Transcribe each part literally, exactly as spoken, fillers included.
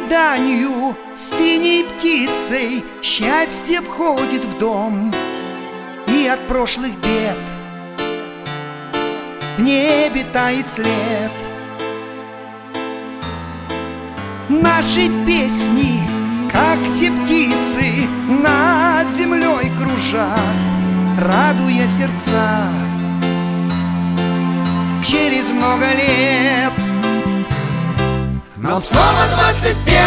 ожиданию синей птицей счастье входит в дом, и от прошлых бед в небе тает след. Наши песни, как те птицы, над землей кружат, радуя сердца. Через много лет нам снова двадцать пять,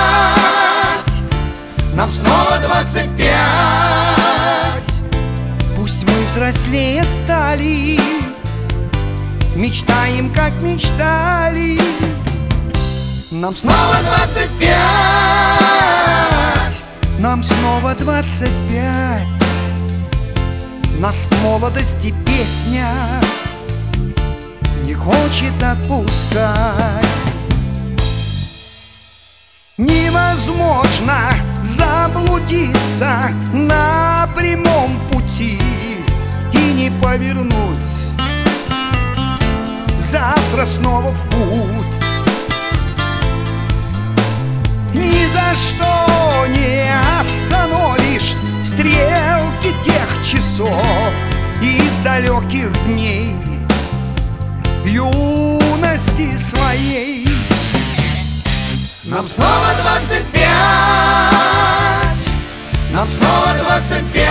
нам снова двадцать пять. Пусть мы взрослее стали, мечтаем, как мечтали. Нам снова двадцать пять, нам снова двадцать пять. Нас молодости песня не хочет отпускать. Невозможно заблудиться на прямом пути и не повернуть завтра снова в путь. Ни за что не остановишь стрелки тех часов из далеких дней юности своей. Нам снова двадцать пять, нам снова двадцать пять.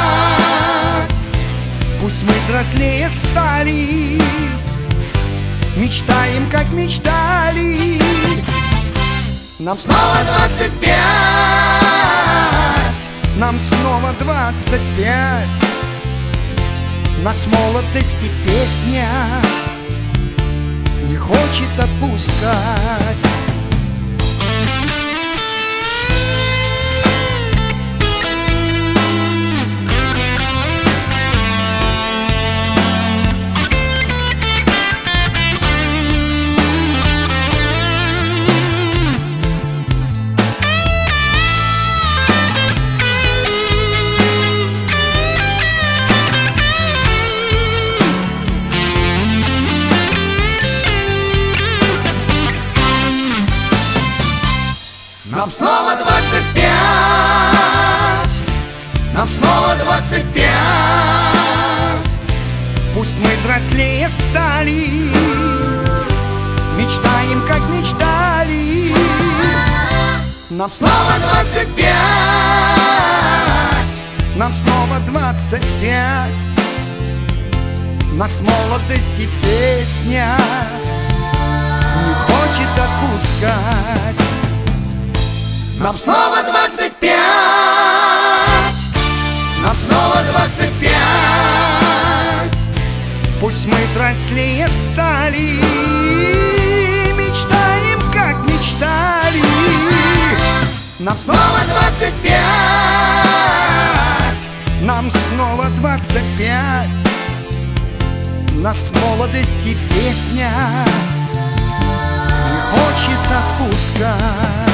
Пусть мы взрослее стали, мечтаем, как мечтали. Нам снова двадцать пять, нам снова двадцать пять. Нас молодости песня не хочет отпускать. Нам снова двадцать пять, нам снова двадцать пять. Пусть мы взрослее стали, мечтаем, как мечтали. Нам снова двадцать пять, нам снова двадцать пять. Нас молодости песня не хочет отпускать. Нам снова двадцать пять, нам снова двадцать пять. Пусть мы взрослее стали, мечтаем, как мечтали. Нам снова двадцать пять, нам снова двадцать пять. Нас молодости песня не хочет отпускать.